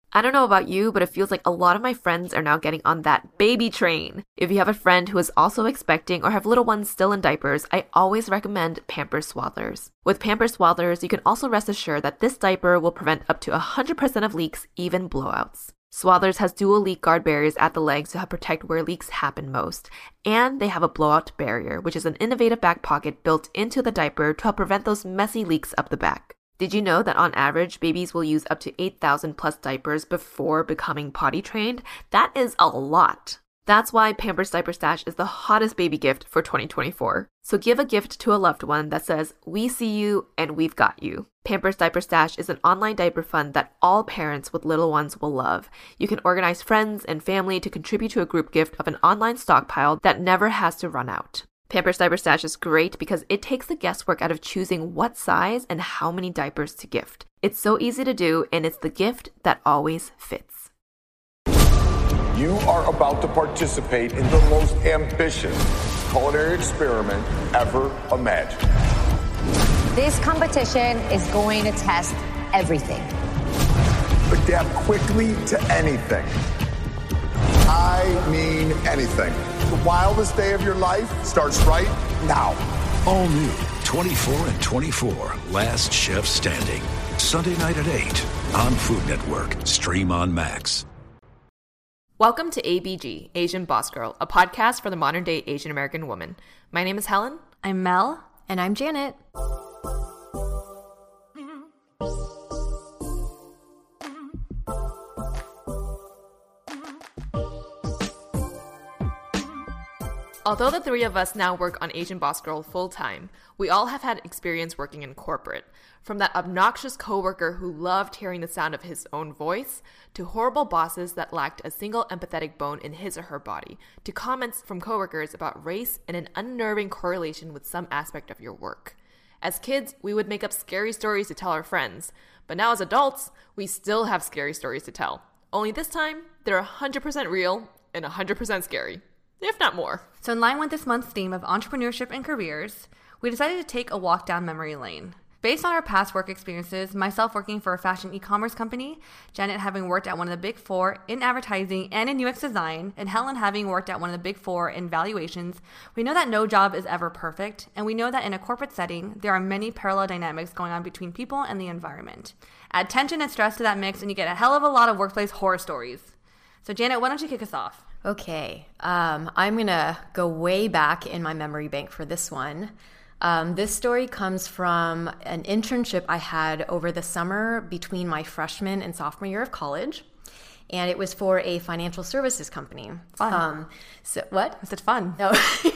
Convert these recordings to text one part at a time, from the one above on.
I don't know about you, but it feels like a lot of my friends are now getting on that baby train. If you have a friend who is also expecting or have little ones still in diapers, I always recommend Pampers Swaddlers. With Pampers Swaddlers, you can also rest assured that this diaper will prevent up to 100% of leaks, even blowouts. Swaddlers has dual leak guard barriers at the legs to help protect where leaks happen most. And they have a blowout barrier, which is an innovative back pocket built into the diaper to help prevent those messy leaks up the back. Did you know that on average, babies will use up to 8,000 plus diapers before becoming potty trained? That is a lot. That's why Pampers Diaper Stash is the hottest baby gift for 2024. So give a gift to a loved one that says, "We see you and we've got you." Pampers Diaper Stash is an online diaper fund that all parents with little ones will love. You can organize friends and family to contribute to a group gift of an online stockpile that never has to run out. Pampers Diaper Stash is great because it takes the guesswork out of choosing what size and how many diapers to gift. It's so easy to do, and it's the gift that always fits. You are about to participate in the most ambitious culinary experiment ever imagined. This competition is going to test everything. Adapt quickly to anything. I mean anything. The wildest day of your life starts right now. All new 24 and 24, Last Chef Standing. Sunday night at 8 on Food Network. Stream on Max. Welcome to ABG, Asian Boss Girl, a podcast for the modern day Asian American woman. My name is Helen. I'm Mel. And I'm Janet. Although the three of us now work on Asian Boss Girl full-time, we all have had experience working in corporate. From that obnoxious coworker who loved hearing the sound of his own voice, to horrible bosses that lacked a single empathetic bone in his or her body, to comments from coworkers about race and an unnerving correlation with some aspect of your work. As kids, we would make up scary stories to tell our friends, but now as adults, we still have scary stories to tell. Only this time, they're 100% real and 100% scary. If not more. So in line with this month's theme of entrepreneurship and careers, we decided to take a walk down memory lane. Based on our past work experiences, myself working for a fashion e-commerce company, Janet having worked at one of the big four in advertising and in UX design, and Helen having worked at one of the big four in valuations, we know that no job is ever perfect, and we know that in a corporate setting, there are many parallel dynamics going on between people and the environment. Add tension and stress to that mix, and you get a hell of a lot of workplace horror stories. So Janet, why don't you kick us off? Okay, I'm going to go way back in my memory bank for this one. This story comes from an internship I had over the summer between my freshman and sophomore year of college. And it was for a financial services company. Fun. So what? Is it fun? No.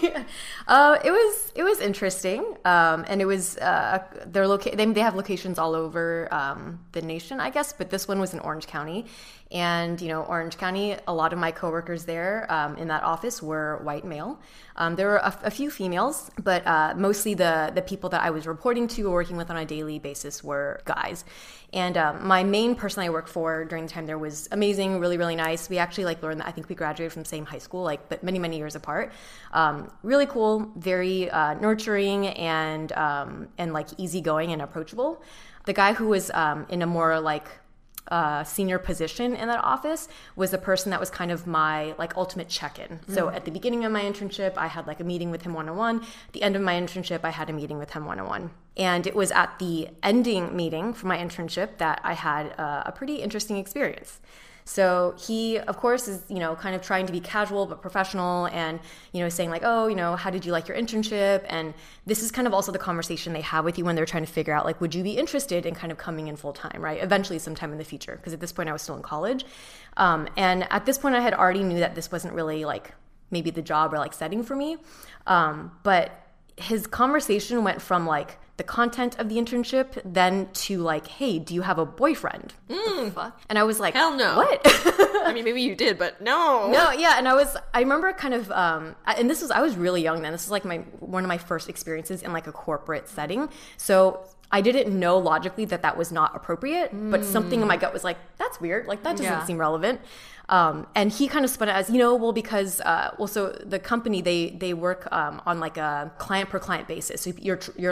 It was interesting. And it was they have locations all over the nation, I guess, but this one was in Orange County. And, Orange County, a lot of my coworkers there in that office were white male. There were a few females, but mostly the people that I was reporting to or working with on a daily basis were guys. And my main person I worked for during the time there was amazing, really, really nice. We actually learned that I think we graduated from the same high school, but many, many years apart. Really cool, very nurturing and easygoing and approachable. The guy who was in a more senior position in that office was the person that was kind of my ultimate check-in. So at the beginning of my internship, I had a meeting with him one-on-one. At the end of my internship, I had a meeting with him one-on-one. And it was at the ending meeting for my internship that I had a pretty interesting experience. So he, of course, is, kind of trying to be casual but professional and, saying how did you like your internship? And this is kind of also the conversation they have with you when they're trying to figure out, would you be interested in kind of coming in full time, right? Eventually sometime in the future, because at this point I was still in college. And at this point I had already knew that this wasn't really maybe the job or setting for me. But his conversation went from the content of the internship then to hey, do you have a boyfriend? And I was like, hell no. What? I mean, maybe you did, but no. No, yeah. And I remember kind of, and I was really young then. This was one of my first experiences in a corporate setting. So I didn't know logically that was not appropriate, but something in my gut was that's weird. That doesn't seem relevant. And he kind of spun it as, because so the company, they work on a client per client basis. So you're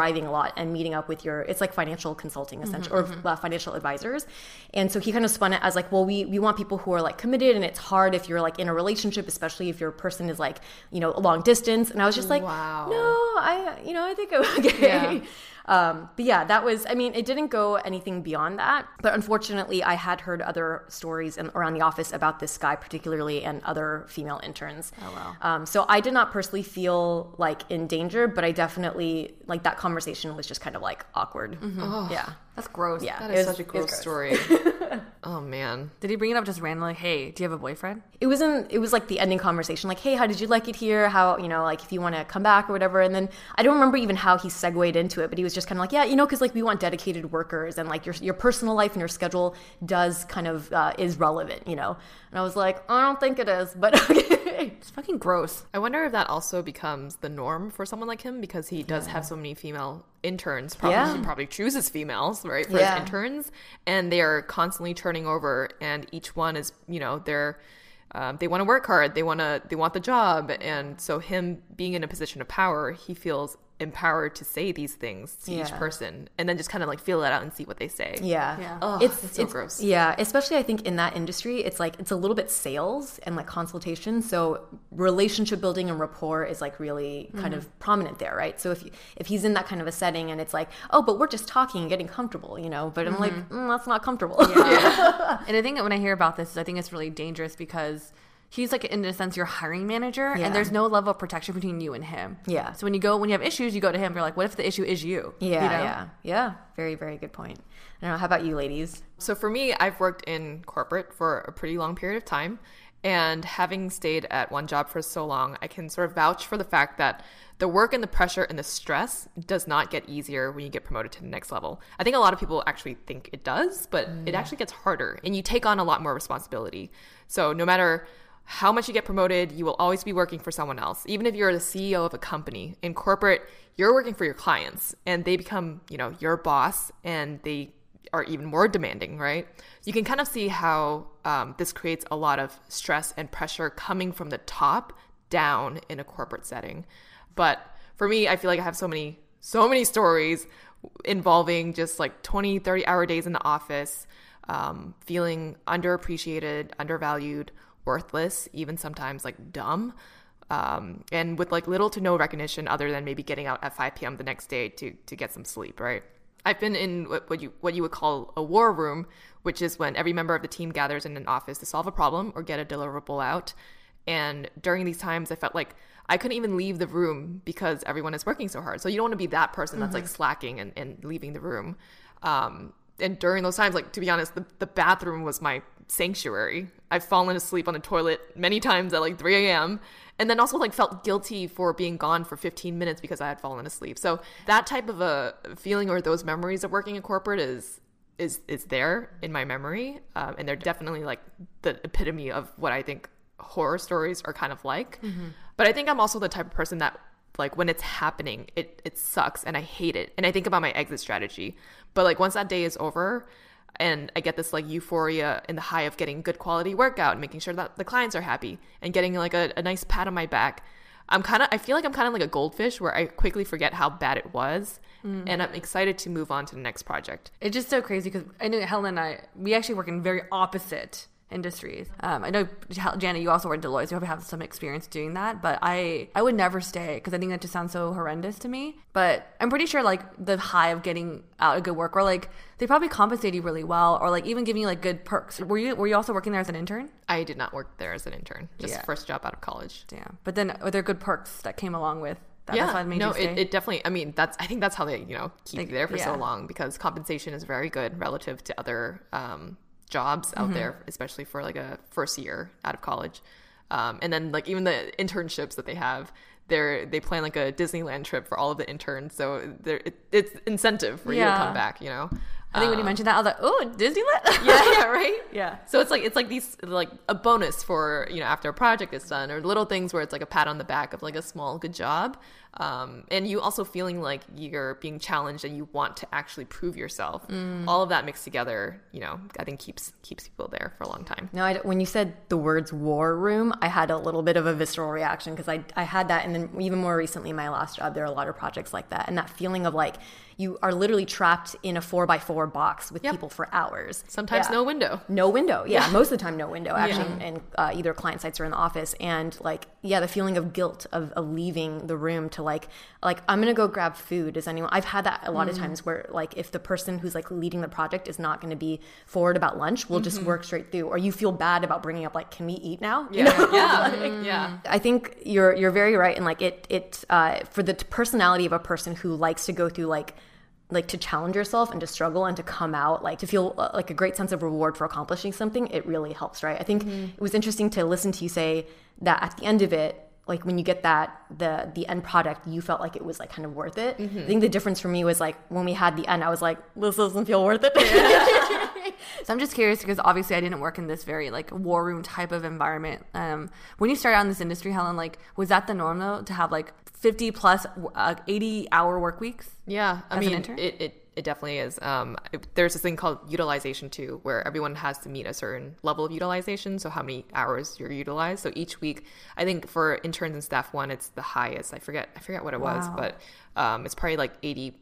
driving a lot and meeting up with it's like financial consulting essentially, or financial advisors. And so he kind of spun it as like, well, we want people who are like committed, and it's hard if you're like in a relationship, especially if your person is like, you know, a long distance. And I was just like, wow. no, I think I'm okay. But yeah, that was, I mean, it didn't go anything beyond that. But unfortunately, I had heard other stories around the office about this guy particularly and other female interns. Oh, wow. So I did not personally feel like in danger, but I definitely, like, that conversation was just kind of like awkward. Oh, Yeah. That's gross. Yeah. that it is was- such a it was gross story. Oh, man. Did he bring it up just randomly? Hey, do you have a boyfriend? It was like the ending conversation, like, hey, how did you like it here? How, you know, like if you want to come back or whatever. And then I don't remember even how he segued into it, but he was just kind of like, yeah, you know, because like we want dedicated workers, and like your personal life and your schedule does kind of is relevant, you know. And I was like, I don't think it is, but okay. It's fucking gross. I wonder if that also becomes the norm for someone like him, because he does have so many female interns. He probably chooses females, right, for his interns, and they are constantly turning over, and each one is, you know, they want to work hard, they want the job, and so him being in a position of power, he feels empowered to say these things to each person, and then just kind of like feel it out and see what they say. Yeah. Ugh, it's so gross. Yeah, especially I think in that industry, it's like it's a little bit sales and like consultation. So relationship building and rapport is like really kind of prominent there, right? So if he's in that kind of a setting and it's like, oh, but we're just talking and getting comfortable, you know, but I'm like, that's not comfortable. Yeah. And I think when I hear about this, I think it's really dangerous because he's like, in a sense, your hiring manager, and there's no level of protection between you and him. Yeah. So when you have issues, you go to him. You're like, what if the issue is you? Yeah, you know? yeah. Very, very good point. I don't know. How about you, ladies? So for me, I've worked in corporate for a pretty long period of time, and having stayed at one job for so long, I can sort of vouch for the fact that the work and the pressure and the stress does not get easier when you get promoted to the next level. I think a lot of people actually think it does, but it actually gets harder, and you take on a lot more responsibility. So no matter how much you get promoted, you will always be working for someone else. Even if you're the CEO of a company, in corporate, you're working for your clients, and they become, you know, your boss, and they are even more demanding, right? You can kind of see how this creates a lot of stress and pressure coming from the top down in a corporate setting. But for me, I feel like I have so many stories involving just like 20, 30-hour days in the office, feeling underappreciated, undervalued, worthless, even sometimes like dumb, and with like little to no recognition other than maybe getting out at 5 p.m. the next day to get some sleep, right? I've been in what you would call a war room, which is when every member of the team gathers in an office to solve a problem or get a deliverable out. And during these times, I felt like I couldn't even leave the room because everyone is working so hard. So you don't want to be that person that's like slacking and leaving the room. And during those times, like, to be honest, the bathroom was my sanctuary. I've fallen asleep on the toilet many times at like 3 a.m. and then also like felt guilty for being gone for 15 minutes because I had fallen asleep. So that type of a feeling, or those memories of working in corporate is there in my memory. And they're definitely like the epitome of what I think horror stories are kind of like. But I think I'm also the type of person that, like, when it's happening, it sucks and I hate it. And I think about my exit strategy. But like once that day is over and I get this like euphoria and the high of getting good quality workout and making sure that the clients are happy and getting like a nice pat on my back, I feel like I'm kind of like a goldfish where I quickly forget how bad it was. And I'm excited to move on to the next project. It's just so crazy because I know Helen and we actually work in very opposite industries. I know, Janet, you also work at Deloitte, so you probably have some experience doing that, but I would never stay because I think that just sounds so horrendous to me. But I'm pretty sure like the high of getting out a good work, or like they probably compensate you really well, or like even giving you like good perks. Were you also working there as an intern? I did not work there as an intern, just first job out of college. Yeah, but then are there good perks that came along with that? Yeah, that's why it made you stay? It definitely, I mean, I think that's how they, you know, keep you there for so long, because compensation is very good relative to other jobs out there, especially for like a first year out of college. And then like even the internships that they have, they plan like a Disneyland trip for all of the interns. So it's incentive for you to come back, you know? I think when you mentioned that, I was like, oh, Disneyland? yeah, right? Yeah. So it's like these, like a bonus for, you know, after a project is done, or little things where it's like a pat on the back of like a small good job. And you also feeling like you're being challenged and you want to actually prove yourself. All of that mixed together, I think keeps people there for a long time. No, when you said the words war room, I had a little bit of a visceral reaction because I had that. And then even more recently in my last job, there are a lot of projects like that. And that feeling of like you are literally trapped in a 4x4 box with people for hours. Sometimes no window. No window. Yeah. Most of the time, no window actually in either client sites or in the office. And like, the feeling of guilt of leaving the room to like I'm going to go grab food. I've had that a lot of times where like if the person who's like leading the project is not going to be forward about lunch, we'll just work straight through. Or you feel bad about bringing up like, can we eat now? Yeah. I think you're very right. And like it for the personality of a person who likes to go through like to challenge yourself and to struggle and to come out, like to feel like a great sense of reward for accomplishing something, it really helps, right? I think it was interesting to listen to you say that at the end of it, like when you get that, the end product, you felt like it was like kind of worth it. I think the difference for me was like when we had the end, I was like, this doesn't feel worth it. So I'm just curious because obviously I didn't work in this very like war room type of environment. When you started out in this industry, Helen, like was that the norm though to have like 50 plus 80-hour work weeks? Yeah, I mean, an intern? It definitely is. There's this thing called utilization too, where everyone has to meet a certain level of utilization. So how many hours you're utilized. So each week, I think for interns and staff one, it's the highest. I forget what it was, but it's probably like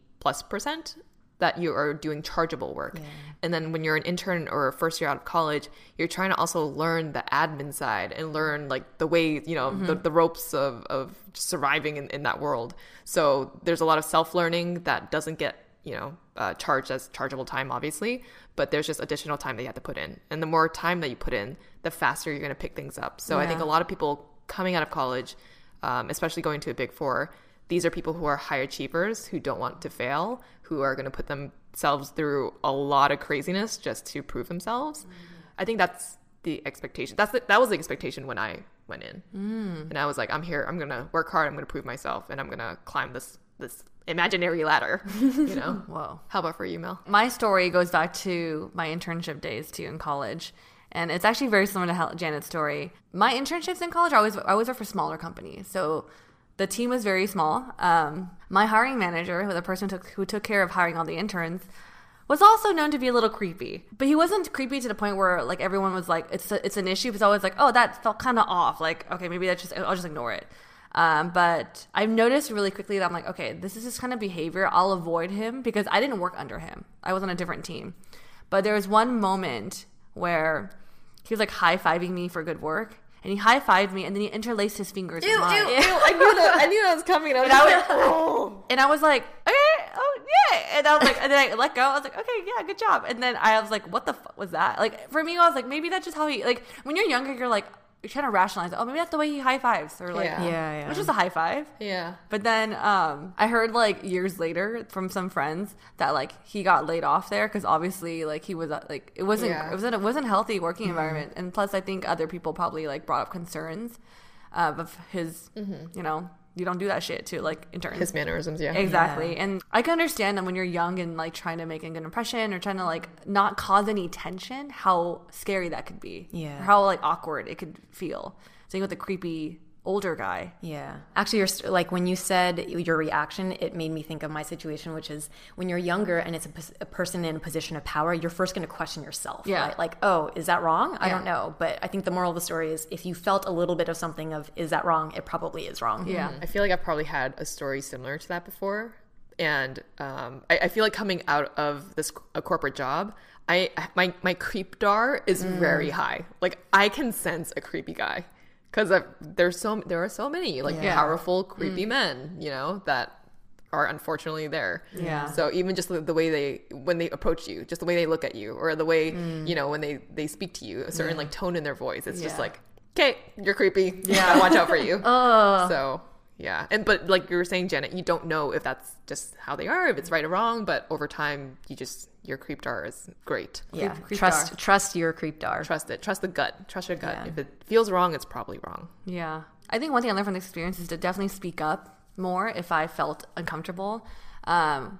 80+% that you are doing chargeable work. Yeah. And then when you're an intern or a first year out of college, you're trying to also learn the admin side and learn like the way, the ropes of surviving in that world. So there's a lot of self-learning that doesn't get, charged as chargeable time, obviously, but there's just additional time that you have to put in. And the more time that you put in, the faster you're going to pick things up. So I think a lot of people coming out of college, especially going to a Big Four, these are people who are high achievers, who don't want to fail, who are going to put themselves through a lot of craziness just to prove themselves. I think that's the expectation. That was the expectation when I went in. And I was like, I'm here. I'm going to work hard. I'm going to prove myself. And I'm going to climb this imaginary ladder, Whoa. How about for you, Mel? My story goes back to my internship days too in college. And it's actually very similar to Janet's story. My internships in college, I always worked for smaller companies. So the team was very small. My hiring manager, the person who took care of hiring all the interns, was also known to be a little creepy. But he wasn't creepy to the point where like everyone was like, it's an issue. It's always like, oh, that felt kind of off. Like, okay, maybe I'll just ignore it. But I've noticed really quickly that I'm like, okay, this is this kind of behavior. I'll avoid him because I didn't work under him. I was on a different team. But there was one moment where he was like high-fiving me for good work. And he high-fived me, and then he interlaced his fingers with mine. Ew. I knew that was coming. And I was like, okay, oh, yeah. And I was like, and then I let go. I was like, okay, yeah, good job. And then I was like, what the fuck was that? Like, for me, I was like, maybe that's just how he, like, when you're younger, you're like, you're trying to rationalize, oh, maybe that's the way he high-fives. Or like, yeah. which is a high five. Yeah. But then I heard, like, years later from some friends that, like, he got laid off there because obviously, like, he was, like, it wasn't a healthy working environment. And plus, I think other people probably, like, brought up concerns of his, you don't do that shit to like interns. His mannerisms, yeah. Exactly. Yeah. And I can understand that when you're young and like trying to make a good impression or trying to like not cause any tension, how scary that could be. Yeah. Or how like awkward it could feel. Same with the creepy older guy. Yeah. Actually, you're like when you said your reaction, it made me think of my situation, which is when you're younger and it's a person in a position of power, you're first going to question yourself. Yeah. Right? Like, oh, is that wrong? I don't know. But I think the moral of the story is if you felt a little bit of something of, is that wrong? It probably is wrong. Yeah. I feel like I've probably had a story similar to that before. And I feel like coming out of a corporate job, my creepdar is very high. Like I can sense a creepy guy. Because there are so many like powerful, creepy men, that are unfortunately there. Yeah. So even just the way when they approach you, just the way they look at you, or the way when they speak to you, a certain like tone in their voice, it's just like, okay, you're creepy. Yeah, watch out for you. So yeah, but like you were saying, Janet, you don't know if that's just how they are, if it's right or wrong. But over time, your creepdar is great. Yeah, Creepdar. trust your creepdar. Trust it. Trust the gut. Trust your gut. Yeah. If it feels wrong, it's probably wrong. Yeah. I think one thing I learned from the experience is to definitely speak up more if I felt uncomfortable.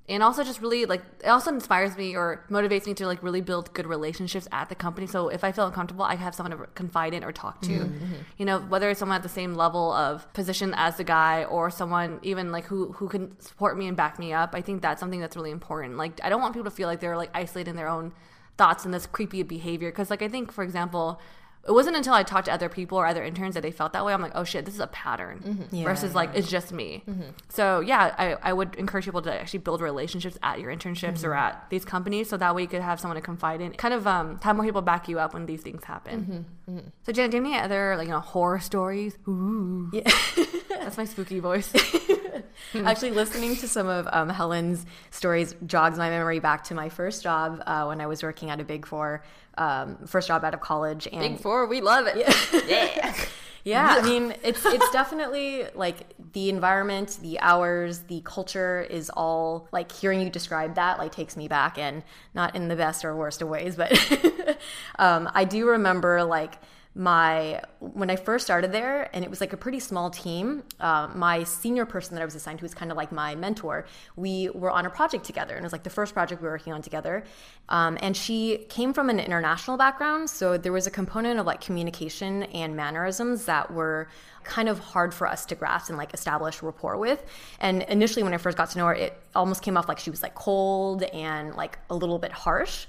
And also just really like, it also inspires me or motivates me to like really build good relationships at the company. So if I feel uncomfortable, I have someone to confide in or talk to, you know, whether it's someone at the same level of position as the guy or someone even like who can support me and back me up. I think that's something that's really important. Like, I don't want people to feel like they're like isolated in their own thoughts and this creepy behavior. Cause like, I think, for example, it wasn't until I talked to other people or other interns that they felt that way. I'm like, oh shit, this is a pattern versus like, it's just me. So yeah, I would encourage people to actually build relationships at your internships or at these companies. So that way you could have someone to confide in, kind of have more people back you up when these things happen. So Janet, do you have any other like, you know, horror stories? Ooh. Yeah. That's my spooky voice. Actually, listening to some of Helen's stories jogs my memory back to my first job when I was working at a Big Four, first job out of college. And Big Four, we love it. Yeah. Yeah, I mean, it's definitely like the environment, the hours, the culture is all like hearing you describe that like takes me back, and not in the best or worst of ways, but I do remember like when I first started there, and it was like a pretty small team, my senior person that I was assigned to was kind of like my mentor. We were on a project together, and it was like the first project we were working on together. And she came from an international background, so there was a component of like communication and mannerisms that were kind of hard for us to grasp and like establish rapport with. And initially when I first got to know her, it almost came off like she was like cold and like a little bit harsh.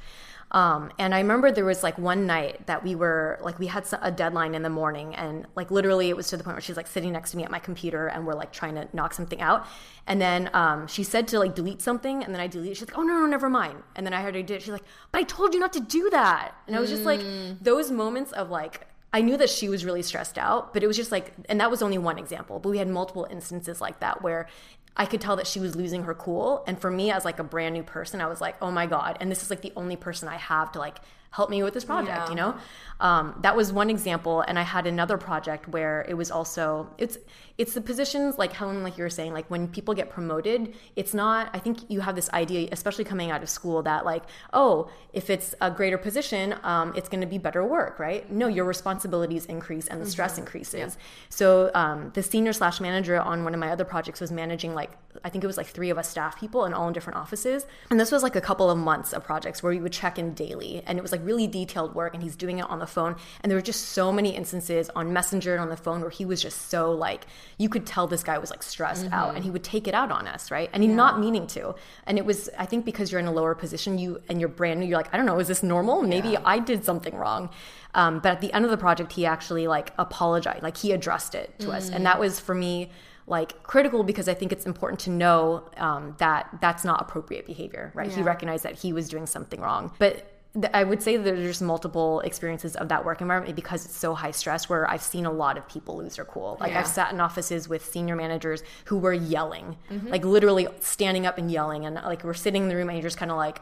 And I remember there was like one night that we had a deadline in the morning, and like literally it was to the point where she's like sitting next to me at my computer and we're like trying to knock something out. And then she said to like delete something, and then I deleted it. She's like, oh no, never mind. And then I heard her do it. She's like, but I told you not to do that. And I was just like, those moments of like, I knew that she was really stressed out, but it was just like, and that was only one example, but we had multiple instances like that where I could tell that she was losing her cool. And for me as like a brand new person, I was like, oh my God. And this is like the only person I have to like help me with this project, you know? That was one example. And I had another project where it was also, it's the positions, like Helen, like you were saying, like when people get promoted, it's not, I think you have this idea, especially coming out of school, that like, oh, if it's a greater position, it's going to be better work, right? No, your responsibilities increase and the stress increases. Yeah. So the senior/manager on one of my other projects was managing like, I think it was like 3 of us staff people in all in different offices. And this was like a couple of months of projects where we would check in daily. And it was like really detailed work, and he's doing it on the phone. And there were just so many instances on Messenger and on the phone where he was just so like, you could tell this guy was like stressed out, and he would take it out on us, right? And he's not meaning to. And it was, I think because you're in a lower position, and you're brand new, you're like, I don't know, is this normal? Maybe I did something wrong. But at the end of the project, he actually like apologized, like he addressed it to us. And that was for me like critical, because I think it's important to know that that's not appropriate behavior, right? He recognized that he was doing something wrong. But I would say that there's just multiple experiences of that work environment because it's so high stress, where I've seen a lot of people lose their cool. Like I've sat in offices with senior managers who were yelling, like literally standing up and yelling. And like we're sitting in the room and you're just kind of like,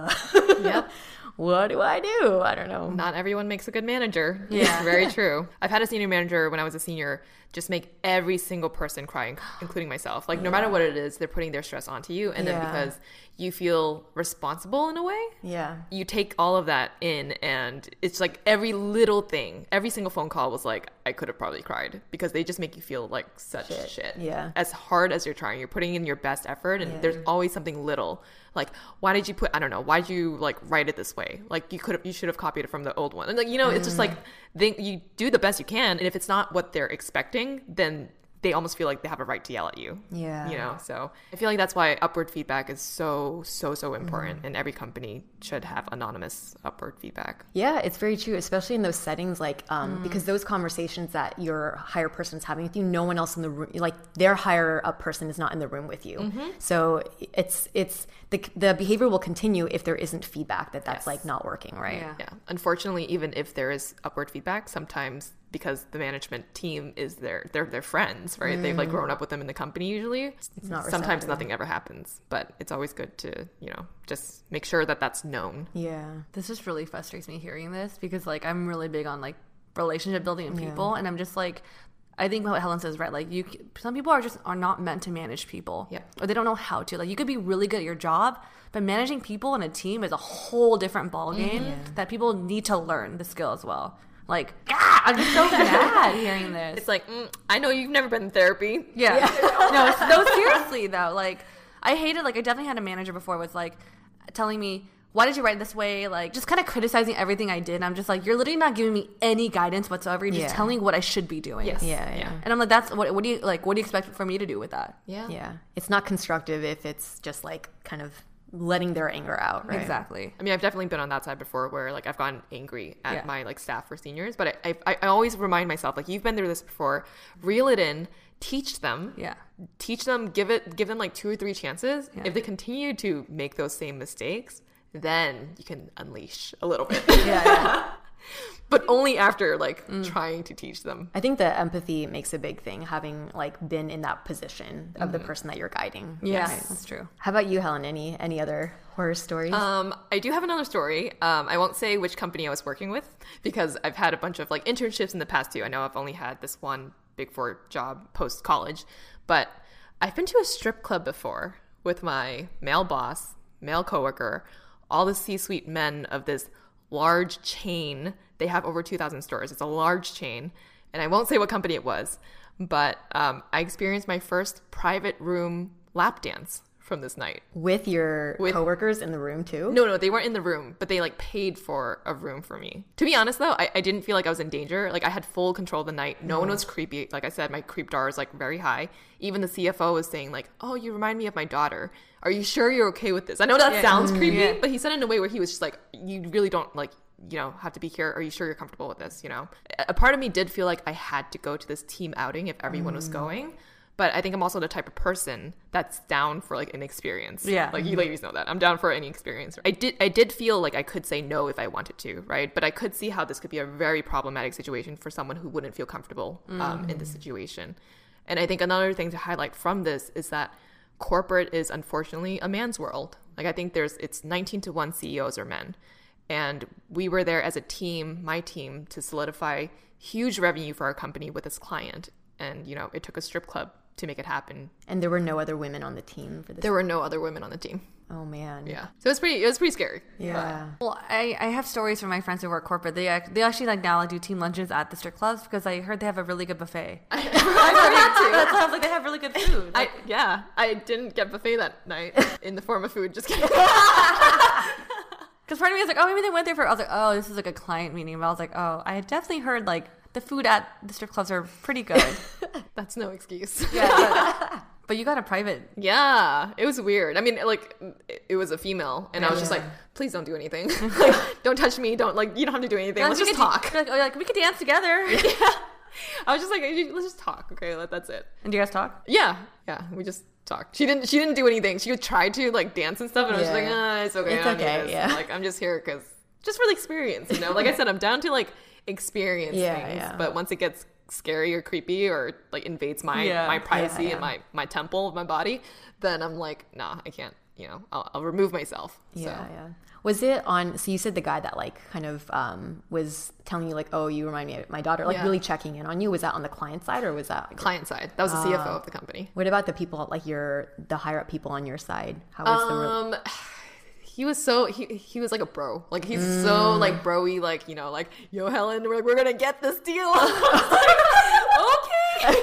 what do I do? I don't know. Not everyone makes a good manager. Yeah. It's very true. I've had a senior manager when I was a senior just make every single person cry, including myself. Like no matter what it is, they're putting their stress onto you. And then because you feel responsible in a way, you take all of that in, and it's like every little thing, every single phone call was like, I could have probably cried, because they just make you feel like such shit. Yeah. As hard as you're trying, you're putting in your best effort, and there's always something little. Like, why did you like write it this way? Like you should have copied it from the old one. And like, you know, it's just like you do the best you can. And if it's not what they're expecting, then they almost feel like they have a right to yell at you. Yeah. You know, so I feel like that's why upward feedback is so important. And every company should have anonymous upward feedback. Yeah, it's very true, especially in those settings, like, because those conversations that your higher person is having with you, no one else in the room, like their higher up person is not in the room with you. So it's the behavior will continue if there isn't feedback that's like not working, right? Yeah. Unfortunately, even if there is upward feedback, sometimes because the management team is they're friends, right? They've like grown up with them in the company usually. It's not sometimes nothing ever happens, but it's always good to, you know, just make sure that that's known. Yeah. This just really frustrates me hearing this, because like I'm really big on like relationship building and people, and I'm just like, I think what Helen says, right? Like some people are not meant to manage people, or they don't know how to. Like you could be really good at your job, but managing people in a team is a whole different ballgame that people need to learn the skill as well. Like, I'm just so mad hearing this. It's like, I know you've never been in therapy. Yeah. No, seriously though. Like, I hated, like, I definitely had a manager before was like telling me, why did you write it this way? Like, just kind of criticizing everything I did. And I'm just like, you're literally not giving me any guidance whatsoever. You're just telling me what I should be doing. Yes. Yeah. And I'm like, that's what do you expect for me to do with that? Yeah. It's not constructive if it's just like kind of letting their anger out, right? Exactly. I mean, I've definitely been on that side before where like I've gotten angry at my like staff or seniors, but I always remind myself, like, you've been through this before, reel it in, teach them, give them like 2 or 3 chances. If they continue to make those same mistakes, then you can unleash a little bit. But only after like trying to teach them. I think the empathy makes a big thing, having like been in that position of the person that you're guiding. Yes, that's true. How about you, Helen? Any other horror stories? I do have another story. I won't say which company I was working with because I've had a bunch of like internships in the past too. I know I've only had this one Big 4 job post college, but I've been to a strip club before with my male boss, male coworker, all the C-suite men of this large chain. They have over 2,000 stores. It's a large chain. And I won't say what company it was, but I experienced my first private room lap dance from this night. With your coworkers in the room too? No, they weren't in the room, but they like paid for a room for me. To be honest though, I didn't feel like I was in danger. Like I had full control of the night. No one was creepy. Like I said, my creep dar is like very high. Even the CFO was saying like, oh, you remind me of my daughter. Are you sure you're okay with this? I know that sounds creepy, but he said it in a way where he was just like, you really don't like, have to be here. Are you sure you're comfortable with this? A part of me did feel like I had to go to this team outing if everyone was going. But I think I'm also the type of person that's down for like an experience. Yeah. Like you ladies know that. I'm down for any experience. I did feel like I could say no if I wanted to, right? But I could see how this could be a very problematic situation for someone who wouldn't feel comfortable in this situation. And I think another thing to highlight from this is that corporate is unfortunately a man's world. Like I think it's 19-1 CEOs are men. And we were there as a team, my team, to solidify huge revenue for our company with this client. And, it took a strip club to make it happen. And there were no other women on the team for this? There were no other women on the team. Oh, man. Yeah. So it was pretty scary. Yeah. Well, I have stories from my friends who work corporate. They actually like now do team lunches at the strip clubs because I heard they have a really good buffet. I heard that too. That sounds like they have really good food. I didn't get buffet that night in the form of food. Just kidding. Because part of me was like, oh, maybe they went there I was like, oh, this is like a client meeting. But I was like, oh, I had definitely heard like the food at the strip clubs are pretty good. That's no excuse. Yeah, but you got a private. Yeah, it was weird. I mean, like, it was a female, and I was just like, please don't do anything. Like, don't touch me. Don't, like, you don't have to do anything. Let's just talk. Like, we could dance together. Yeah. I was just like, let's just talk. Okay, that's it. And do you guys talk? Yeah, we just talked. She didn't do anything. She tried to, like, dance and stuff, and I was just like, it's okay. It's okay, yeah. Like, I'm just here because, just for the experience, Like I said, I'm down to, like, experience things. Yeah. But once it gets scary or creepy or like invades my privacy and my temple of my body, then I'm like, nah, I can't, I'll remove myself. Yeah. Was it on, so you said the guy that like kind of was telling you like, oh, you remind me of my daughter, like really checking in on you. Was that on the client side or was that? Client side. That was the CFO of the company. What about the people, like the higher up people on your side? How was the He was so he was like a bro. Like he's so like bro-y, like, like, yo, Helen, we're gonna get this deal. Okay.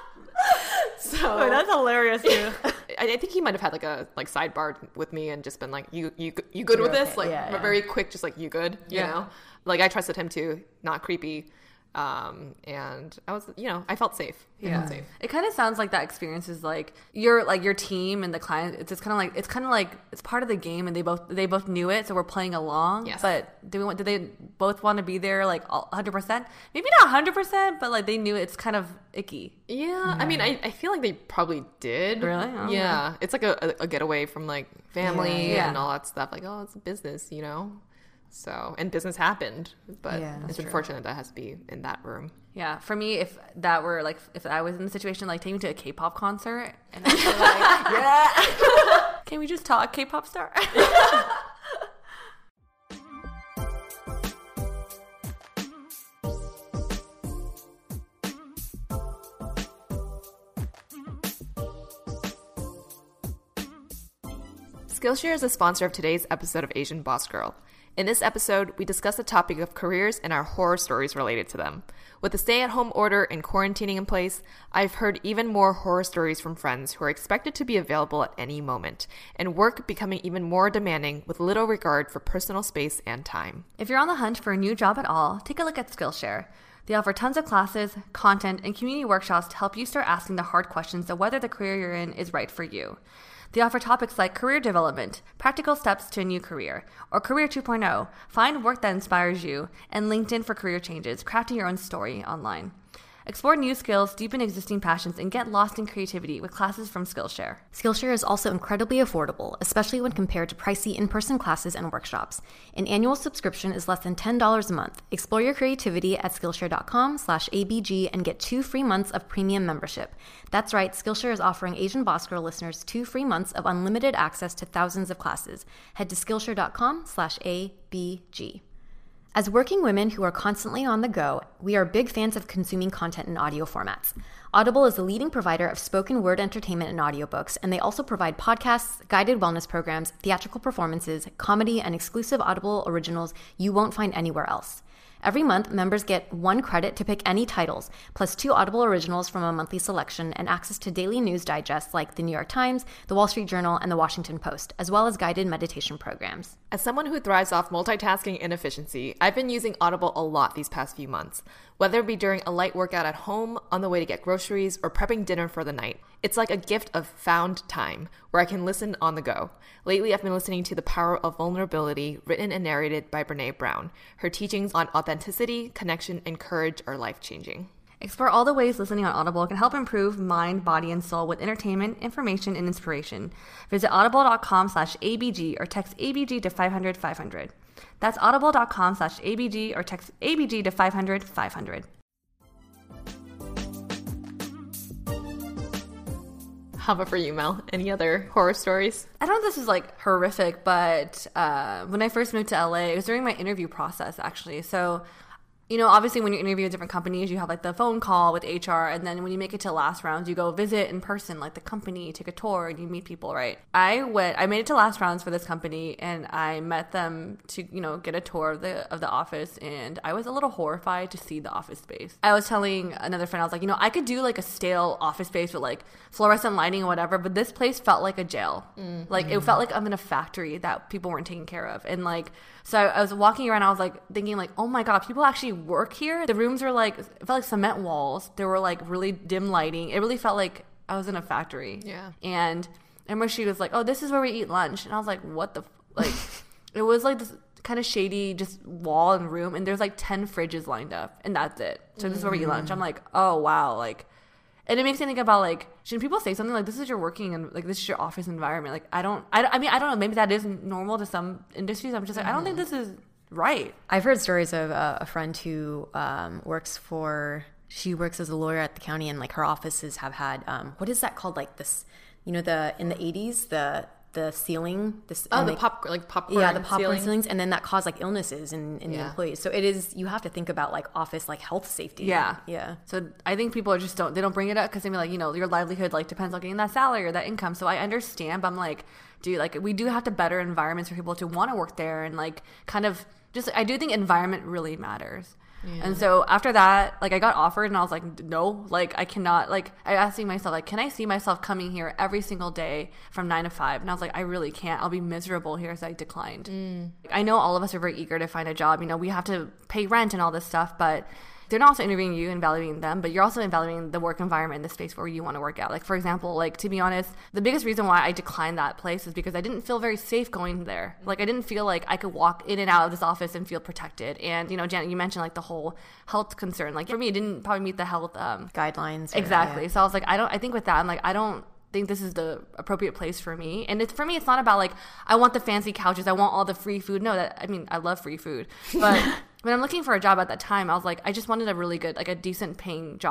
So that's hilarious too. I think he might have had like a sidebar with me and just been like, you good with this? Like very quick, just like, you good? You know? Like I trusted him too, not creepy. And I was, I felt safe. I felt safe. It kind of sounds like that experience is like your team and the client. It's just kind of like it's part of the game, and they both knew it, so we're playing along. Yes. But do they both want to be there like 100%? Maybe not 100%, but like they knew it's kind of icky. Yeah. I mean, I feel like they probably did. Really? Oh, yeah. It's like a getaway from like family and all that stuff. Like, oh, it's a business, So, and business happened, but it's unfortunate that has to be in that room. Yeah, for me, if that were like, if I was in the situation, like take me to a K-pop concert, and I'd be like, yeah, can we just talk, K-pop star? Skillshare is a sponsor of today's episode of Asian Boss Girl. In this episode, we discuss the topic of careers and our horror stories related to them. With the stay-at-home order and quarantining in place, I've heard even more horror stories from friends who are expected to be available at any moment, and work becoming even more demanding with little regard for personal space and time. If you're on the hunt for a new job at all, take a look at Skillshare. They offer tons of classes, content, and community workshops to help you start asking the hard questions of whether the career you're in is right for you. They offer topics like career development, practical steps to a new career, or Career 2.0, find work that inspires you, and LinkedIn for career changes, crafting your own story online. Explore new skills, deepen existing passions, and get lost in creativity with classes from Skillshare. Skillshare is also incredibly affordable, especially when compared to pricey in-person classes and workshops. An annual subscription is less than $10 a month. Explore your creativity at Skillshare.com/ABG and get 2 free months of premium membership. That's right, Skillshare is offering Asian Boss Girl listeners 2 free months of unlimited access to thousands of classes. Head to Skillshare.com/ABG. As working women who are constantly on the go, we are big fans of consuming content in audio formats. Audible is the leading provider of spoken word entertainment and audiobooks, and they also provide podcasts, guided wellness programs, theatrical performances, comedy, and exclusive Audible originals you won't find anywhere else. Every month, members get 1 credit to pick any titles, plus 2 Audible originals from a monthly selection, and access to daily news digests like The New York Times, The Wall Street Journal, and The Washington Post, as well as guided meditation programs. As someone who thrives off multitasking and efficiency, I've been using Audible a lot these past few months. Whether it be during a light workout at home, on the way to get groceries, or prepping dinner for the night, it's like a gift of found time where I can listen on the go. Lately, I've been listening to The Power of Vulnerability, written and narrated by Brené Brown. Her teachings on authenticity, connection, and courage are life-changing. Explore all the ways listening on Audible can help improve mind, body, and soul with entertainment, information, and inspiration. Visit audible.com/ABG or text ABG to 500-500. That's audible.com/ABG or text ABG to 500-500. How about for you, Mel? Any other horror stories? I don't know if this is like horrific, but when I first moved to LA, it was during my interview process actually. So, you know, obviously when you interview with different companies, you have like the phone call with HR, and then when you make it to the last rounds, you go visit in person, like the company, take a tour, and you meet people, right? I made it to last rounds for this company, and I met them to, you know, get a tour of the office, and I was a little horrified to see the office space. I was telling another friend, I was like, you know, I could do like a stale office space with like fluorescent lighting or whatever, but this place felt like a jail. Mm-hmm. Like it felt like I'm in a factory that people weren't taking care of, and like, so I was walking around, I was like thinking like, oh my God, people actually work here. The rooms were like, it felt like cement walls. There were like really dim lighting. It really felt like I was in a factory. Yeah. And I remember she was like, oh, this is where we eat lunch. And I was like, what the, like, it was like this kind of shady just wall and room. And there's like 10 fridges lined up and that's it. So this is where we eat lunch. I'm like, oh, wow. Like, and it makes me think about like, shouldn't people say something like, this is your working and like, this is your office environment. Like, I mean, I don't know. Maybe that is normal to some industries. I'm just like, I don't think this is right. I've heard stories of a friend who she works as a lawyer at the county, and like her offices have had what is that called, like this, you know, in the 80s the ceiling, popcorn yeah, the popcorn ceilings, and then that caused like illnesses in the employees. So it is, you have to think about like office, like health safety. Yeah. So I think people are they don't bring it up because they be like, you know, your livelihood like depends on getting that salary or that income. So I understand, but I'm like, dude, like we do have to better environments for people to want to work there, and like kind of just, I do think environment really matters. Yeah. And so after that, like I got offered and I was like, no, like I cannot, like I asking myself, like, can I see myself coming here every single day from 9 to 5? And I was like, I really can't. I'll be miserable here. So I declined. I know all of us are very eager to find a job. You know, we have to pay rent and all this stuff, but they're not also interviewing you and evaluating them, but you're also evaluating the work environment in the space where you want to work out. Like, for example, like, to be honest, the biggest reason why I declined that place is because I didn't feel very safe going there. Like, I didn't feel like I could walk in and out of this office and feel protected. And, you know, Janet, you mentioned, like, the whole health concern. Like, for me, it didn't probably meet the health guidelines. Exactly. Yeah. So I was like, I think with that, I'm like, I don't think this is the appropriate place for me. And for me, it's not about, like, I want the fancy couches, I want all the free food. No, I love free food. But when I'm looking for a job at that time, I was like, I just wanted a really good, like a decent paying job.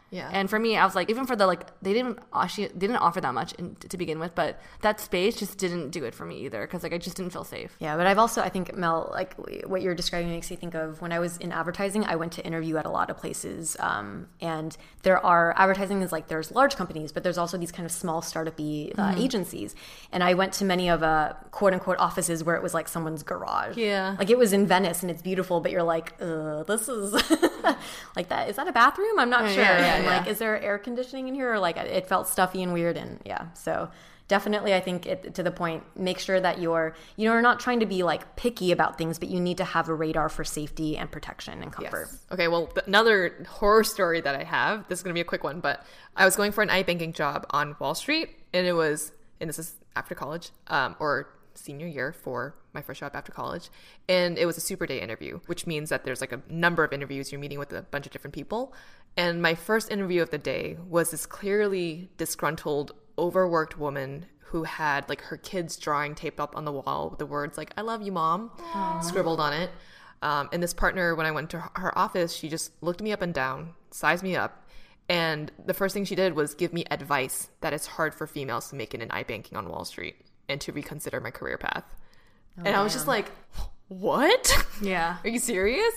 Yeah. And for me, I was like, even for the they didn't offer that much to begin with, but that space just didn't do it for me either, because I just didn't feel safe. Yeah, but I think, Mel, what you're describing makes me think of when I was in advertising. I went to interview at a lot of places, and advertising is there's large companies, but there's also these kind of small startup-y agencies. And I went to many of quote unquote offices where it was like someone's garage. Yeah, it was in Venice and it's beautiful, but you're like, this is that. Is that a bathroom? I'm not sure. And is there air conditioning in here? Or it felt stuffy and weird, and so definitely, I think to the point, make sure that you're not trying to be picky about things, but you need to have a radar for safety and protection and comfort. Yes. Okay, well, another horror story that I have, this is going to be a quick one, but I was going for an iBanking job on Wall Street, and this is after college, or senior year for my first job after college, and it was a super day interview, which means that there's a number of interviews. You're meeting with a bunch of different people, and my first interview of the day was this clearly disgruntled, overworked woman who had her kids' drawing taped up on the wall with the words "I love you, Mom" scribbled on it. And this partner, when I went to her office, she just looked me up and down, sized me up, and the first thing she did was give me advice that it's hard for females to make it in iBanking on Wall Street and to reconsider my career path. And I was just like, what? Yeah. Are you serious?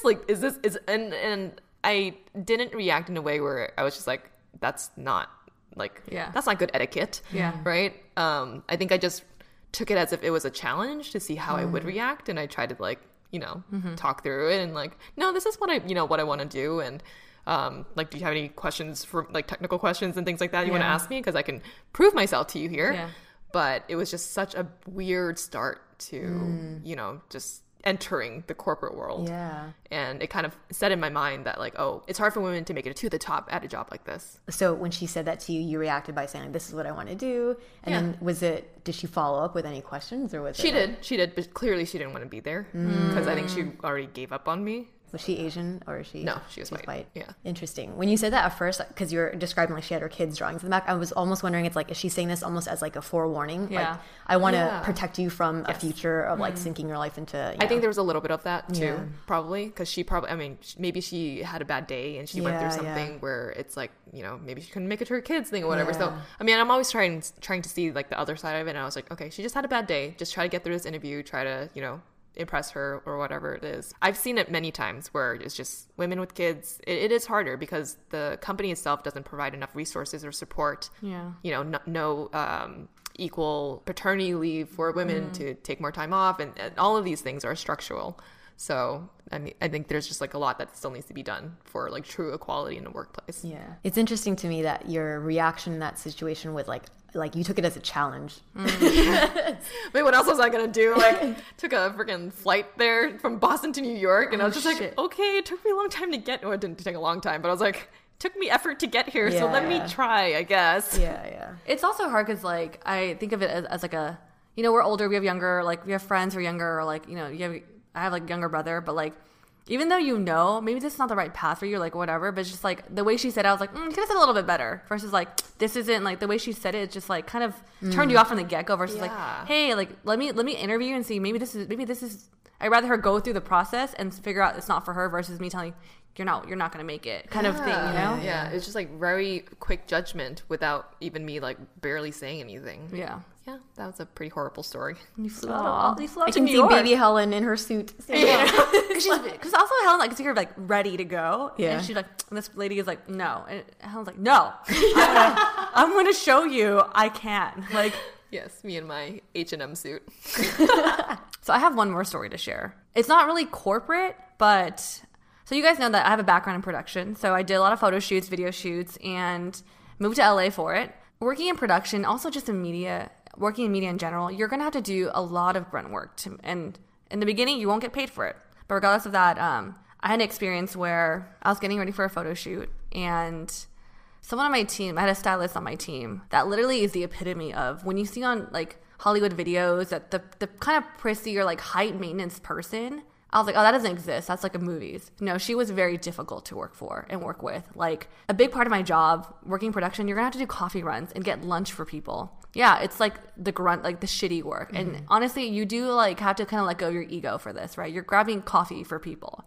And I didn't react in a way where I was just like, that's not that's not good etiquette. Yeah. Right. I think I just took it as if it was a challenge to see how I would react. And I tried to talk through it and no, this is what I want to do. And do you have any questions for technical questions and things like that you want to ask me? Because I can prove myself to you here. Yeah. But it was just such a weird start to, just entering the corporate world. Yeah. And it kind of set in my mind that it's hard for women to make it to the top at a job like this. So when she said that to you, you reacted by saying, this is what I want to do. And then did she follow up with any questions, or was She did, but clearly she didn't want to be there because I think she already gave up on me. Was she Asian, or is she? No, she was white. Yeah. Interesting. When you said that at first, because you're describing she had her kids' drawings in the back, I was almost wondering, it's is she saying this almost as a forewarning? Yeah. I want to protect you from a future of sinking your life into. I think there was a little bit of that too, probably, because maybe she had a bad day and she went through something where it's maybe she couldn't make it to her kids thing or whatever. So I'm always trying to see the other side of it, and I was like, okay, she just had a bad day. Just try to get through this interview. Try to impress her or whatever it is. I've seen it many times where it's just women with kids. It is harder because the company itself doesn't provide enough resources or support. Yeah. No equal paternity leave for women to take more time off, and all of these things are structural. So I think there's just a lot that still needs to be done for true equality in the workplace. Yeah. It's interesting to me that your reaction in that situation was you took it as a challenge. Wait, what else was I gonna do? Took a freaking flight there from Boston to New York, and I was just okay, it took me a long time to get. Well, it didn't take a long time, but I was it took me effort to get here, so let me try, I guess. Yeah. It's also hard because I think of it as we're older, we have younger, we have friends who are younger, or I have younger brother, but even though maybe this is not the right path for you, whatever, but it's just the way she said it, I was like, you could have said a little bit better, versus this isn't the way she said it, it's just kind of turned you off from the get-go, versus hey, let me interview and see, maybe this is I'd rather her go through the process and figure out it's not for her, versus me telling you're not going to make it kind of thing, Yeah, it's just very quick judgment without even me barely saying anything. Yeah, that was a pretty horrible story. You flew out to New York. Baby Helen in her suit. Because also Helen, I could see her ready to go. Yeah. And she's and this lady is no. And Helen's no. I'm gonna show you I can. Yes, me in my H&M suit. So I have one more story to share. It's not really corporate, but so you guys know that I have a background in production. So I did a lot of photo shoots, video shoots, and moved to LA for it. Working in production, also just in media, working in media in general, you're going to have to do a lot of grunt work. And in the beginning, you won't get paid for it. But regardless of that, I had an experience where I was getting ready for a photo shoot, and someone on my team, I had a stylist on my team, that literally is the epitome of when you see on Hollywood videos that the kind of prissy or high maintenance person. I was oh, that doesn't exist. That's in movies. No, she was very difficult to work for and work with. A big part of my job, working production, you're going to have to do coffee runs and get lunch for people. Yeah, it's the grunt, the shitty work. Mm-hmm. And honestly, you do have to kind of let go of your ego for this, right? You're grabbing coffee for people.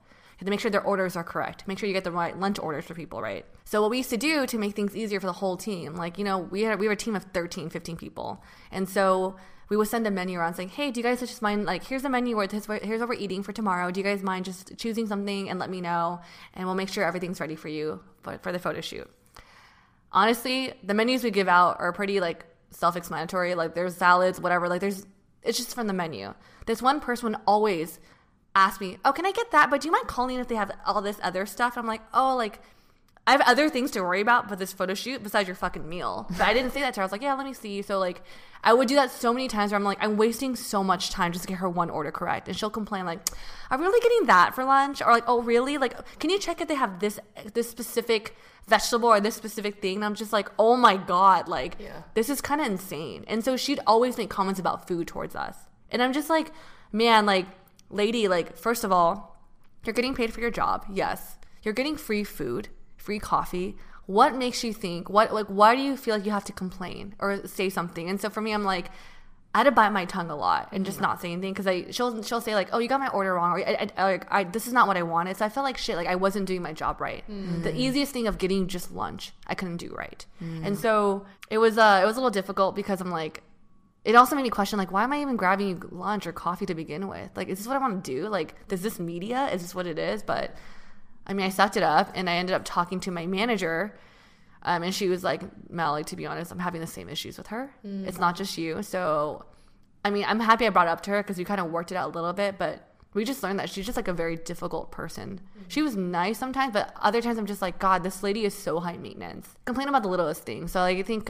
have to make sure their orders are correct. Make sure you get the right lunch orders for people, right? So what we used to do to make things easier for the whole team, like, you know, we were a team of 13, 15 people. And so we would send a menu around saying, hey, do you guys just mind, like, here's the menu, here's what we're eating for tomorrow. Do you guys mind just choosing something and let me know? And we'll make sure everything's ready for you for the photo shoot. Honestly, the menus we give out are pretty, like, self-explanatory. Like, there's salads, whatever. Like, it's just from the menu. This one person would always ask me, oh, can I get that? But do you mind calling if they have all this other stuff? I'm like, oh, like, I have other things to worry about for this photo shoot besides your fucking meal. But I didn't say that to her. I was like, yeah, let me see. So, like, I would do that so many times where I'm like, I'm wasting so much time just to get her one order correct. And she'll complain, like, are we really getting that for lunch? Or, like, oh, really? Like, can you check if they have this specific vegetable or this specific thing? And I'm just like, oh, my God. Like, This is kind of insane. And so she'd always make comments about food towards us. And I'm just like, man, like, lady, like, first of all, you're getting paid for your job. Yes. You're getting free food, free coffee. What makes you think, why do you feel like you have to complain or say something? And so for me, I'm like, I had to bite my tongue a lot and just not say anything, because she'll say, like, oh, you got my order wrong, or this is not what I wanted. So I felt like shit, like I wasn't doing my job right. The easiest thing of getting just lunch, I couldn't do right. And so it was a little difficult, because I'm like, it also made me question, like, why am I even grabbing you lunch or coffee to begin with? Like, is this what I want to do? Like, is this media? Is this what it is? But I mean, I sucked it up, and I ended up talking to my manager, and she was like, Mel, like, to be honest, I'm having the same issues with her. It's not just you. So, I mean, I'm happy I brought it up to her, because we kind of worked it out a little bit, but we just learned that she's just, like, a very difficult person. She was nice sometimes, but other times I'm just like, God, this lady is so high maintenance. Complain about the littlest thing. So, like, I think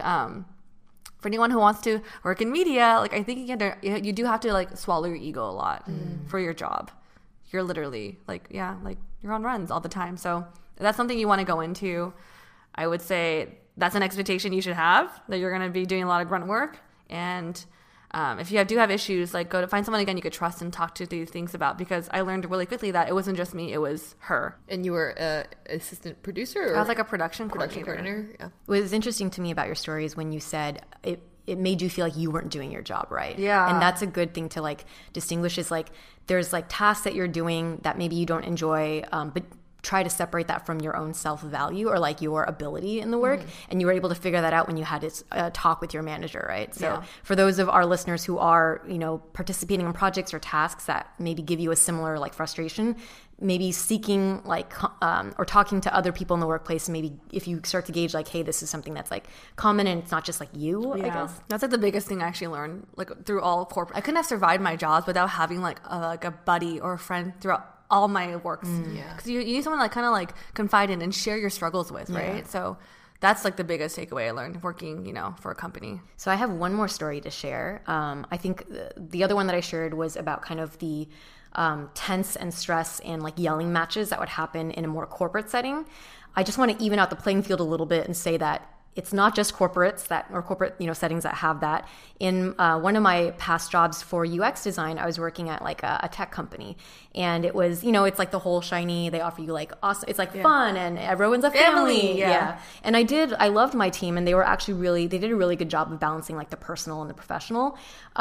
for anyone who wants to work in media, like, I think you do have to, like, swallow your ego a lot for your job. You're literally, like, you're on runs all the time. So if that's something you want to go into, I would say that's an expectation you should have, that you're going to be doing a lot of grunt work. And if you do have issues, like, go to find someone, again, you could trust and talk to these things about, because I learned really quickly that it wasn't just me, it was her. And you were an assistant producer? Or? I was like a production coordinator. Yeah. What was interesting to me about your story is when you said it made you feel like you weren't doing your job right. Yeah. And that's a good thing to, like, distinguish, is, like, there's, like, tasks that you're doing that maybe you don't enjoy, but try to separate that from your own self-value or, like, your ability in the work. And you were able to figure that out when you had to talk with your manager, right? So for those of our listeners who are, you know, participating in projects or tasks that maybe give you a similar, like, frustration, maybe seeking, like, or talking to other people in the workplace, maybe if you start to gauge, like, hey, this is something that's, like, common and it's not just, like, you, I guess. That's, like, the biggest thing I actually learned, like, through all corporate. I couldn't have survived my jobs without having, like a buddy or a friend throughout all my works. Because you need someone to, like, kind of, like, confide in and share your struggles with, right? So that's, like, the biggest takeaway I learned working, you know, for a company. So I have one more story to share. I think the other one that I shared was about kind of the tense and stress and, like, yelling matches that would happen in a more corporate setting. I just want to even out the playing field a little bit and say that it's not just corporates or corporate, you know, settings that have that. In one of my past jobs for UX design, I was working at, like, a tech company, and it was, you know, it's like the whole shiny, they offer you, like, awesome, it's like fun, and everyone's a family. And I loved my team, and they were actually they did a really good job of balancing, like, the personal and the professional.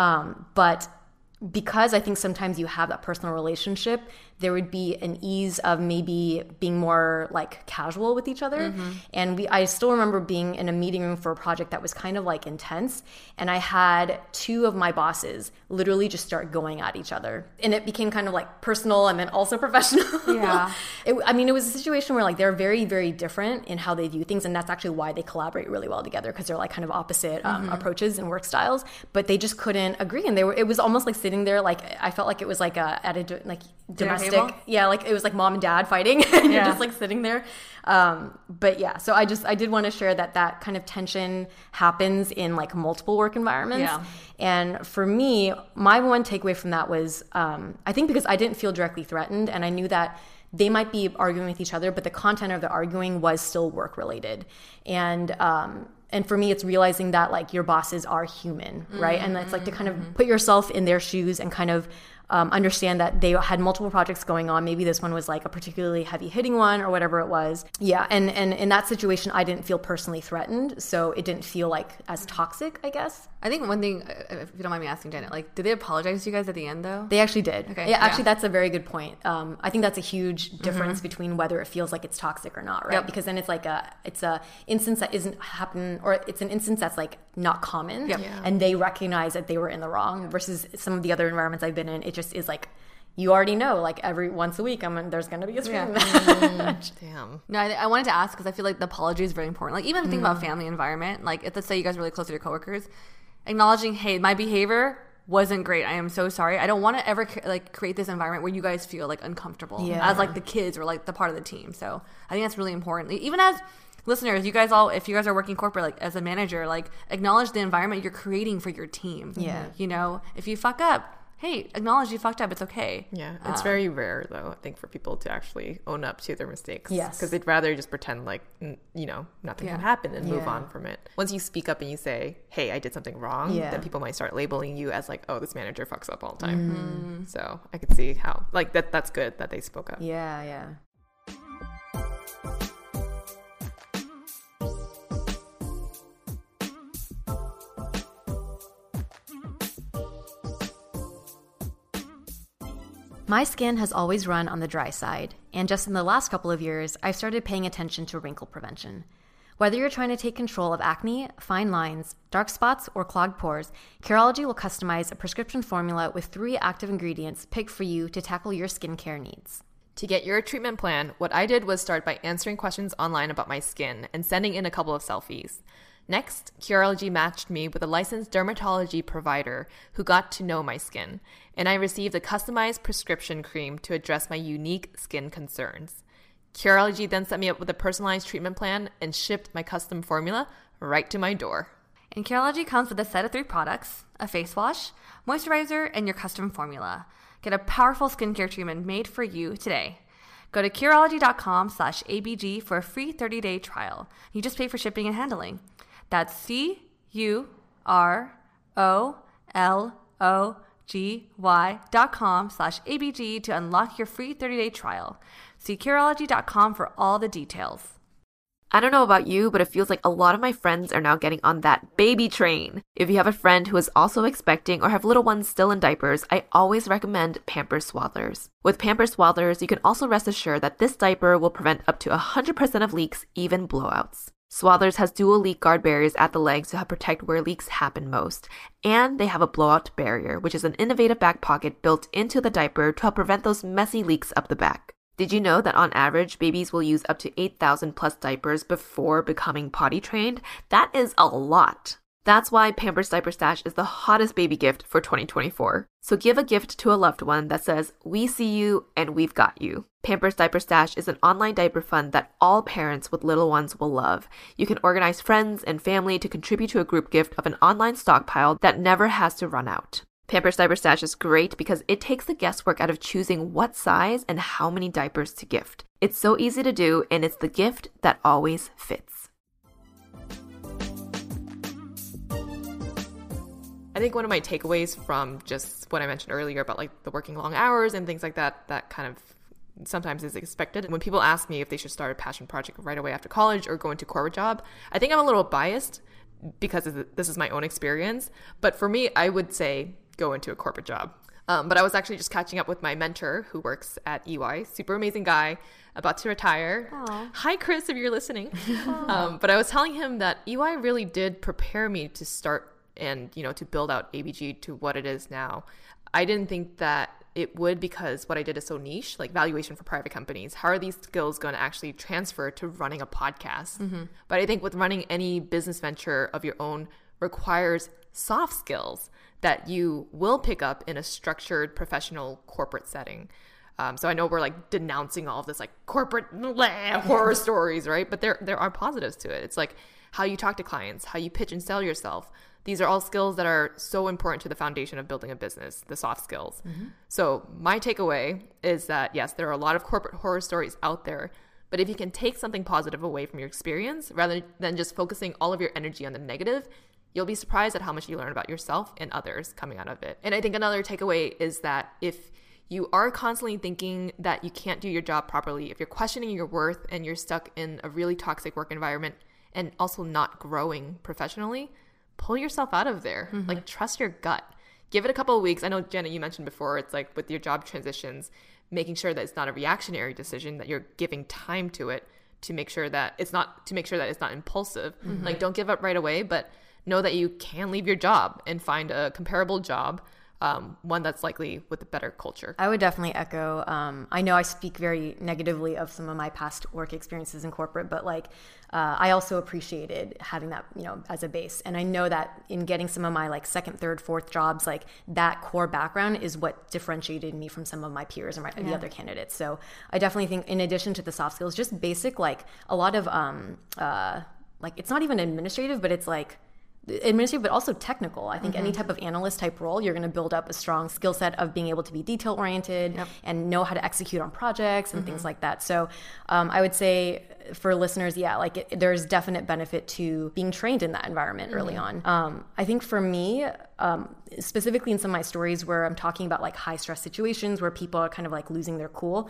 But because I think sometimes you have that personal relationship, there would be an ease of maybe being more, like, casual with each other. And I still remember being in a meeting room for a project that was kind of, like, intense. And I had two of my bosses literally just start going at each other. And it became kind of, like, personal and then also professional. Yeah. It was a situation where, like, they're very, very different in how they view things. And that's actually why they collaborate really well together, because they're, like, kind of opposite approaches and work styles. But they just couldn't agree. And it was almost like sitting there, like, I felt like it was like domestic. Yeah, like it was like mom and dad fighting, and you're just, like, sitting there. But yeah, so I did want to share that kind of tension happens in, like, multiple work environments. Yeah. And for me, my one takeaway from that was, I think because I didn't feel directly threatened, and I knew that they might be arguing with each other, but the content of the arguing was still work related. And for me, it's realizing that, like, your bosses are human, right? And it's, like, to kind of put yourself in their shoes and kind of understand that they had multiple projects going on. Maybe this one was, like, a particularly heavy hitting one or whatever it was. Yeah. And in that situation, I didn't feel personally threatened. So it didn't feel, like, as toxic, I guess. I think one thing, if you don't mind me asking, Janet, like, did they apologize to you guys at the end, though? They actually did. Okay. Yeah, actually, that's a very good point. I think that's a huge difference between whether it feels like it's toxic or not, right? Yep. Because then it's like it's a instance that isn't happen, or it's an instance that's like not common, Yep. Yeah. and they recognize that they were in the wrong. Versus some of the other environments I've been in, it just is like, you already know, like every once a week, there's going to be a screaming match. Damn. No, I wanted to ask because I feel like the apology is very important. Like, even think about family environment. Like, if let's say you guys are really close to your coworkers, acknowledging, hey, my behavior wasn't great. I am so sorry. I don't want to ever like create this environment where you guys feel like uncomfortable as like the kids or like the part of the team. So I think that's really important. Even as listeners, you guys all, if you guys are working corporate, like as a manager, like acknowledge the environment you're creating for your team. Yeah. You know, if you fuck up, hey, acknowledge you fucked up. It's okay. Yeah, it's very rare, though, I think, for people to actually own up to their mistakes. Yes. Because they'd rather just pretend like, nothing can happen and move Yeah. on from it. Once you speak up and you say, hey, I did something wrong, Yeah. then people might start labeling you as like, oh, this manager fucks up all the time. So I could see how, like, that's good that they spoke up. Yeah, yeah. My skin has always run on the dry side, and just in the last couple of years, I've started paying attention to wrinkle prevention. Whether you're trying to take control of acne, fine lines, dark spots, or clogged pores, Curology will customize a prescription formula with 3 active ingredients picked for you to tackle your skincare needs. To get your treatment plan, what I did was start by answering questions online about my skin and sending in a couple of selfies. Next, Curology matched me with a licensed dermatology provider who got to know my skin, and I received a customized prescription cream to address my unique skin concerns. Curology then set me up with a personalized treatment plan and shipped my custom formula right to my door. And Curology comes with a set of 3 products, a face wash, moisturizer, and your custom formula. Get a powerful skincare treatment made for you today. Go to Curology.com/ABG for a free 30-day trial. You just pay for shipping and handling. That's CUROLOGY.com/ABG to unlock your free 30-day trial. See Curology.com for all the details. I don't know about you, but it feels like a lot of my friends are now getting on that baby train. If you have a friend who is also expecting or have little ones still in diapers, I always recommend Pampers Swaddlers. With Pampers Swaddlers, you can also rest assured that this diaper will prevent up to 100% of leaks, even blowouts. Swaddlers has dual leak guard barriers at the legs to help protect where leaks happen most. And they have a blowout barrier, which is an innovative back pocket built into the diaper to help prevent those messy leaks up the back. Did you know that on average, babies will use up to 8,000 plus diapers before becoming potty trained? That is a lot. That's why Pampers Diaper Stash is the hottest baby gift for 2024. So give a gift to a loved one that says, we see you and we've got you. Pampers Diaper Stash is an online diaper fund that all parents with little ones will love. You can organize friends and family to contribute to a group gift of an online stockpile that never has to run out. Pampers Diaper Stash is great because it takes the guesswork out of choosing what size and how many diapers to gift. It's so easy to do, and it's the gift that always fits. I think one of my takeaways from just what I mentioned earlier about like the working long hours and things like that, that kind of sometimes is expected. When people ask me if they should start a passion project right away after college or go into a corporate job, I think I'm a little biased because this is my own experience. But for me, I would say go into a corporate job. But I was actually just catching up with my mentor who works at EY, super amazing guy, about to retire. Aww. Hi, Chris, if you're listening. But I was telling him that EY really did prepare me to start and, to build out ABG to what it is now. I didn't think that it would because what I did is so niche, like valuation for private companies. How are these skills going to actually transfer to running a podcast? Mm-hmm. But I think with running any business venture of your own requires soft skills that you will pick up in a structured, professional, corporate setting. So I know we're like denouncing all of this like corporate horror stories, right? But there are positives to it. It's like how you talk to clients, how you pitch and sell yourself. These are all skills that are so important to the foundation of building a business, the soft skills. Mm-hmm. So my takeaway is that, yes, there are a lot of corporate horror stories out there, but if you can take something positive away from your experience rather than just focusing all of your energy on the negative, you'll be surprised at how much you learn about yourself and others coming out of it. And I think another takeaway is that if you are constantly thinking that you can't do your job properly, if you're questioning your worth and you're stuck in a really toxic work environment and also not growing professionally, pull yourself out of there. Like, trust your gut. Give it a couple of weeks. I know, Jenna, you mentioned before, it's like with your job transitions, making sure that it's not a reactionary decision, that you're giving time to it to make sure that it's not impulsive. Like, don't give up right away, but know that you can leave your job and find a comparable job, one that's likely with a better culture. I would definitely echo. I know I speak very negatively of some of my past work experiences in corporate, but like I also appreciated having that, as a base. And I know that in getting some of my like second, third, fourth jobs, like that core background is what differentiated me from some of my peers and the other candidates. So I definitely think, in addition to the soft skills, just basic, like a lot of like, it's not even administrative, but it's like administrative, but also technical. I think any type of analyst type role, you're going to build up a strong skill set of being able to be detail oriented and know how to execute on projects and things like that. So I would say for listeners, there's definite benefit to being trained in that environment early on. I think for me, specifically in some of my stories where I'm talking about like high stress situations where people are kind of like losing their cool,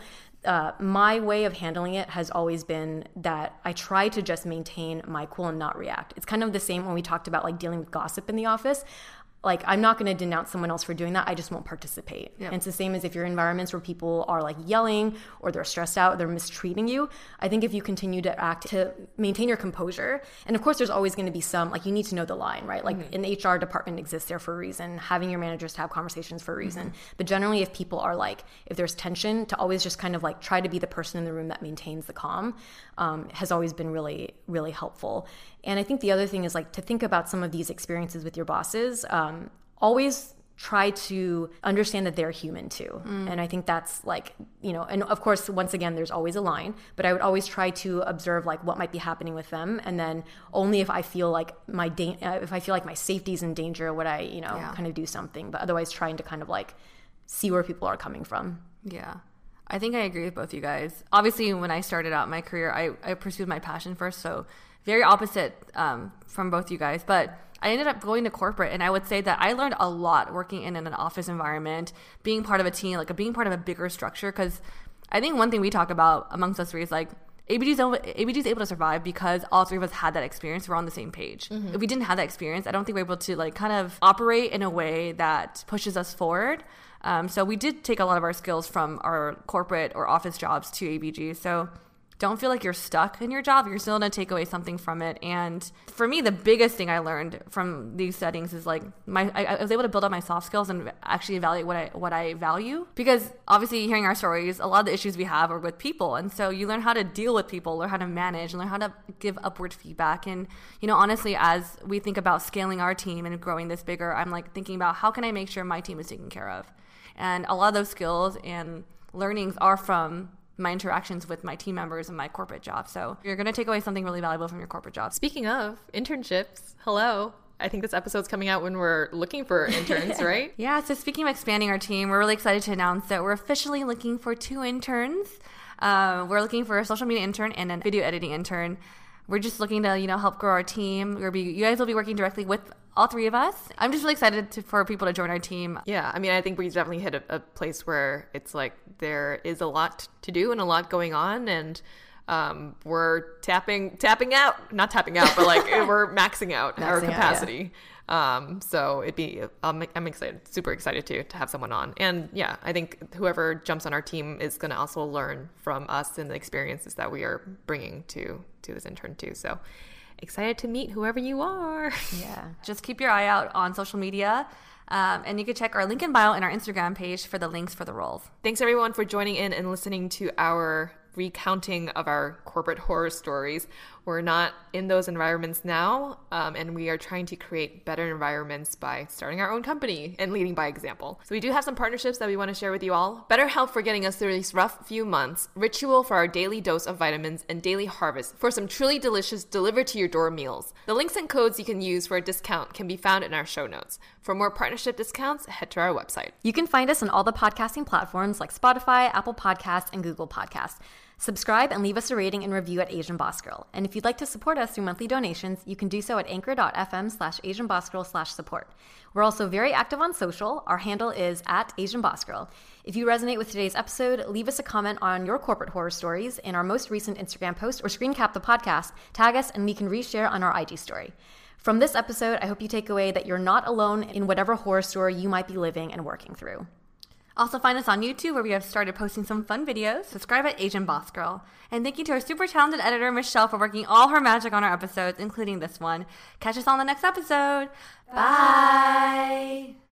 my way of handling it has always been that I try to just maintain my cool and not react. It's kind of the same when we talked about like dealing with gossip in the office. Like, I'm not going to denounce someone else for doing that. I just won't participate. Yep. And it's the same as if you're in environments where people are like yelling or they're stressed out, they're mistreating you. I think if you continue to act to maintain your composure, and of course there's always going to be some, like, you need to know the line, right? Like an HR department exists there for a reason, having your managers to have conversations for a reason. But generally, if people are like, if there's tension, to always just kind of like try to be the person in the room that maintains the calm has always been really, really helpful. And I think the other thing is like to think about some of these experiences with your bosses. Always try to understand that they're human too. And I think that's like, and of course, once again, there's always a line, but I would always try to observe like what might be happening with them. And then only if I feel like my safety is in danger, would I, kind of do something, but otherwise trying to kind of like see where people are coming from. Yeah. I think I agree with both you guys. Obviously, when I started out my career, I pursued my passion first. So very opposite from both you guys, but I ended up going to corporate, and I would say that I learned a lot working in an office environment, being part of a team, like being part of a bigger structure. Because I think one thing we talk about amongst us three is like ABG is able to survive because all three of us had that experience. We're on the same page. If we didn't have that experience, I don't think we're able to like kind of operate in a way that pushes us forward. So we did take a lot of our skills from our corporate or office jobs to ABG. So don't feel like you're stuck in your job. You're still going to take away something from it. And for me, the biggest thing I learned from these settings is like I was able to build up my soft skills and actually evaluate what I value. Because obviously, hearing our stories, a lot of the issues we have are with people. And so you learn how to deal with people, learn how to manage, learn how to give upward feedback. And, honestly, as we think about scaling our team and growing this bigger, I'm like thinking about how can I make sure my team is taken care of? And a lot of those skills and learnings are from my interactions with my team members and my corporate job. So you're going to take away something really valuable from your corporate job. Speaking of internships, hello. I think this episode's coming out when we're looking for interns, right? Yeah. So speaking of expanding our team, we're really excited to announce that we're officially looking for 2 interns. We're looking for a social media intern and a video editing intern. We're just looking to, help grow our team. You guys will be working directly with all 3 of us. I'm just really excited for people to join our team. Yeah, I mean, I think we definitely hit a place where it's like there is a lot to do and a lot going on, and we're tapping out, not tapping out, but like we're maxing out our capacity. So I'm excited, super excited to have someone on. And yeah, I think whoever jumps on our team is going to also learn from us and the experiences that we are bringing to this intern too. So excited to meet whoever you are. Yeah. Just keep your eye out on social media. And you can check our link in bio and our Instagram page for the links for the roles. Thanks everyone for joining in and listening to our recounting of our corporate horror stories. We're not in those environments now, and we are trying to create better environments by starting our own company and leading by example. So we do have some partnerships that we want to share with you all. BetterHelp for getting us through these rough few months, Ritual for our daily dose of vitamins, and Daily Harvest for some truly delicious delivered to your door meals. The links and codes you can use for a discount can be found in our show notes. For more partnership discounts, head to our website. You can find us on all the podcasting platforms like Spotify, Apple Podcasts, and Google Podcasts. Subscribe and leave us a rating and review at Asian Boss Girl. And if you'd like to support us through monthly donations, you can do so at anchor.fm/AsianBossGirl/support. We're also very active on social. Our handle is @AsianBossGirl. If you resonate with today's episode, leave us a comment on your corporate horror stories in our most recent Instagram post or screen cap the podcast, tag us, and we can reshare on our IG story. From this episode, I hope you take away that you're not alone in whatever horror story you might be living and working through. Also find us on YouTube where we have started posting some fun videos. Subscribe at Asian Boss Girl. And thank you to our super talented editor, Michelle, for working all her magic on our episodes, including this one. Catch us on the next episode. Bye!